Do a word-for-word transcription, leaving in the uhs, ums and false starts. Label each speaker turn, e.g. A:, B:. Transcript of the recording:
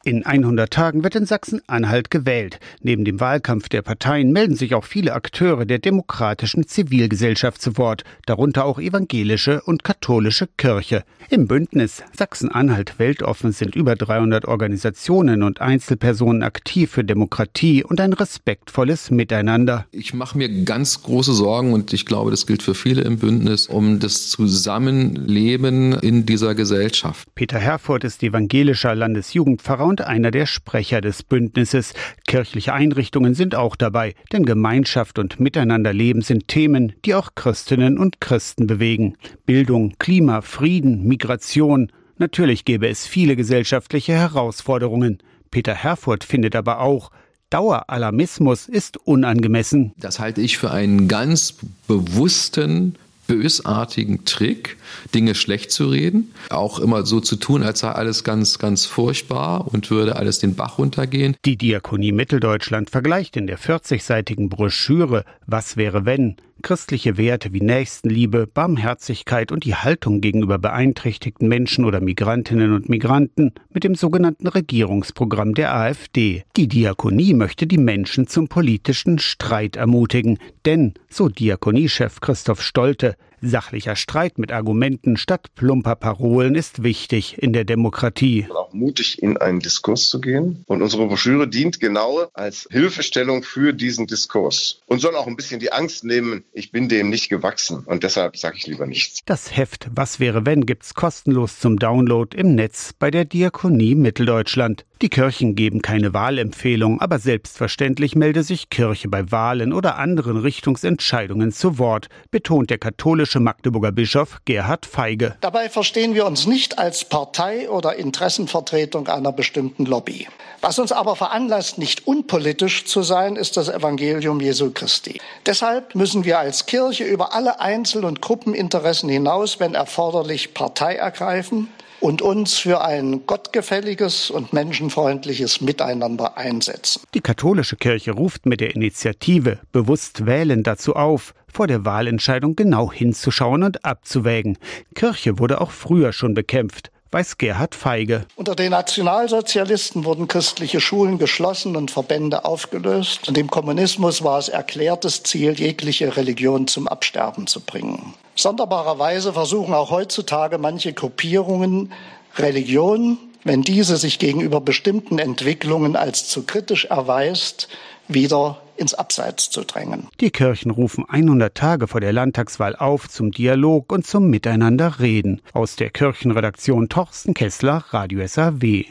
A: In hundert Tagen wird in Sachsen-Anhalt gewählt. Neben dem Wahlkampf der Parteien melden sich auch viele Akteure der demokratischen Zivilgesellschaft zu Wort, darunter auch evangelische und katholische Kirche. Im Bündnis Sachsen-Anhalt weltoffen sind über dreihundert Organisationen und Einzelpersonen aktiv für Demokratie und ein respektvolles Miteinander.
B: Ich mache mir ganz große Sorgen, und ich glaube, das gilt für viele im Bündnis, um das Zusammenleben in dieser Gesellschaft.
A: Peter Herfurth ist evangelischer Landesjugendpfarrer und einer der Sprecher des Bündnisses. Kirchliche Einrichtungen sind auch dabei, denn Gemeinschaft und Miteinanderleben sind Themen, die auch Christinnen und Christen bewegen. Bildung, Klima, Frieden, Migration. Natürlich gäbe es viele gesellschaftliche Herausforderungen. Peter Herfurth findet aber auch, Daueralarmismus ist unangemessen.
B: Das halte ich für einen ganz bewussten, bösartigen Trick, Dinge schlecht zu reden, auch immer so zu tun, als sei alles ganz, ganz furchtbar und würde alles den Bach runtergehen.
A: Die Diakonie Mitteldeutschland vergleicht in der vierzigseitigen Broschüre »Was wäre wenn?« christliche Werte wie Nächstenliebe, Barmherzigkeit und die Haltung gegenüber beeinträchtigten Menschen oder Migrantinnen und Migranten mit dem sogenannten Regierungsprogramm der AfD. Die Diakonie möchte die Menschen zum politischen Streit ermutigen, denn, so Diakoniechef Christoph Stolte, sachlicher Streit mit Argumenten statt plumper Parolen ist wichtig in der Demokratie.
C: Auch mutig in einen Diskurs zu gehen. Und unsere Broschüre dient genau als Hilfestellung für diesen Diskurs und soll auch ein bisschen die Angst nehmen, ich bin dem nicht gewachsen und deshalb sage ich lieber nichts.
A: Das Heft Was wäre wenn gibt's kostenlos zum Download im Netz bei der Diakonie Mitteldeutschland. Die Kirchen geben keine Wahlempfehlung, aber selbstverständlich melde sich Kirche bei Wahlen oder anderen Richtungsentscheidungen zu Wort, betont der katholische Magdeburger Bischof Gerhard Feige.
D: Dabei verstehen wir uns nicht als Partei oder Interessenvertretung einer bestimmten Lobby. Was uns aber veranlasst, nicht unpolitisch zu sein, ist das Evangelium Jesu Christi. Deshalb müssen wir als Kirche über alle Einzel- und Gruppeninteressen hinaus, wenn erforderlich, Partei ergreifen und uns für ein gottgefälliges und menschenfreundliches Miteinander einsetzen.
A: Die katholische Kirche ruft mit der Initiative Bewusst wählen dazu auf, vor der Wahlentscheidung genau hinzuschauen und abzuwägen. Kirche wurde auch früher schon bekämpft, weiß Gerhard Feige.
D: Unter den Nationalsozialisten wurden christliche Schulen geschlossen und Verbände aufgelöst. Und im Kommunismus war es erklärtes Ziel, jegliche Religion zum Absterben zu bringen. Sonderbarerweise versuchen auch heutzutage manche Gruppierungen, Religion, wenn diese sich gegenüber bestimmten Entwicklungen als zu kritisch erweist, wieder ins Abseits zu drängen.
A: Die Kirchen rufen hundert Tage vor der Landtagswahl auf zum Dialog und zum Miteinanderreden. Aus der Kirchenredaktion Torsten Kessler, Radio S A W.